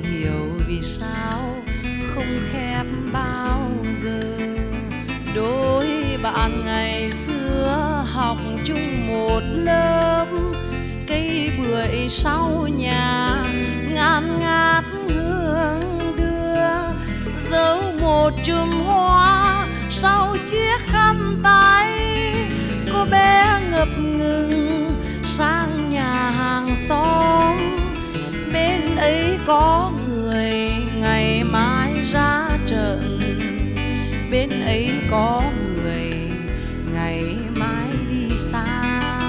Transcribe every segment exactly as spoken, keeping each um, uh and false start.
hiểu vì sao không khép bao giờ. Đôi bạn ngày xưa học chung một lớp, cây bưởi sau nhà ngàn ngát hương đưa, giấu một chùm hoa sau chiếc khăn tay. Cô bé ngập ngừng sang nhà hàng xóm, bên ấy có người ngày mai ra trận, bên ấy có người ngày mai đi xa.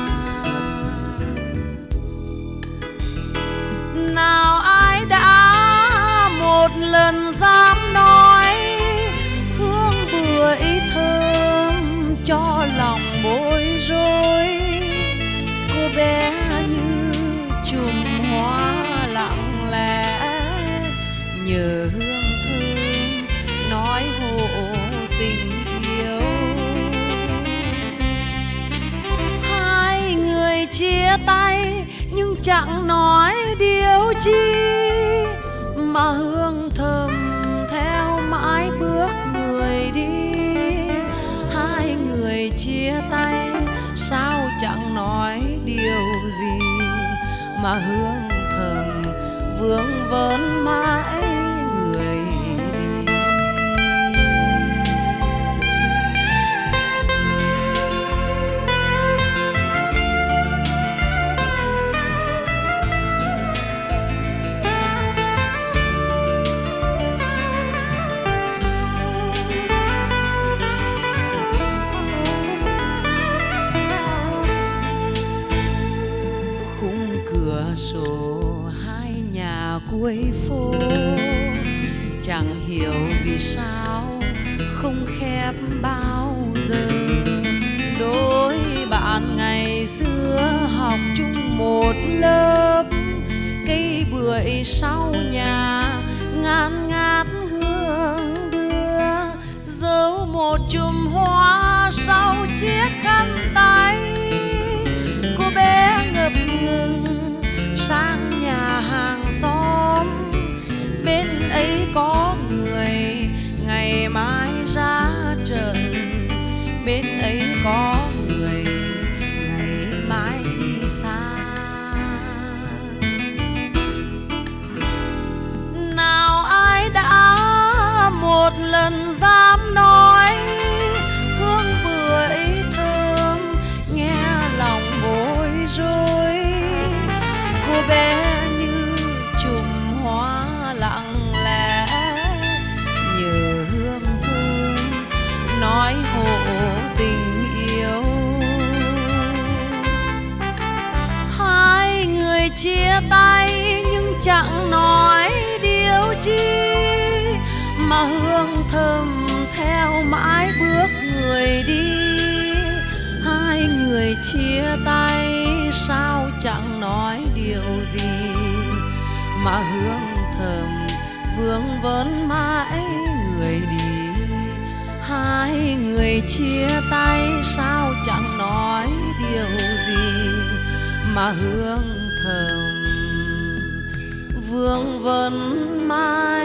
Nào ai đã một lần dám nói hương bưởi thơm cho lòng bối rối. Cô bé như chùm hoa lặng lẽ nhờ hương thơm nói hộ tình yêu. Hai người chia tay nhưng chẳng nói điều chi, mà hương thơm theo mãi bước người đi. Hai người chia tay sao chẳng nói điều gì, mà hương thơm vương vấn mãi người đi. Sổ hai nhà cuối phố, chẳng hiểu vì sao không khép bao giờ. Đôi bạn ngày xưa học chung một lớp, cây bưởi sau nhà ngàn ngát hương đưa, giấu một chùm hoa sau chiếc khăn tay. Cô bé ngập ngừng sang nhà hàng xóm, bên ấy có người ngày mai ra trận, bên ấy có người ngày mai đi xa. Nào ai đã một lần dám nói hương bưởi thơm nghe lòng bối rối. Cô bé như chùm hoa lặng lẽ nhờ hương thơm nói hộ tình yêu. Hai người chia tay nhưng chẳng nói điều chi, mà hương thơm theo mãi bước người đi. Hai người chia tay sao chẳng nói điều gì, mà hương thơm vương vấn mãi người đi. Hai người chia tay sao chẳng nói điều gì, mà hương thơm vương vấn mãi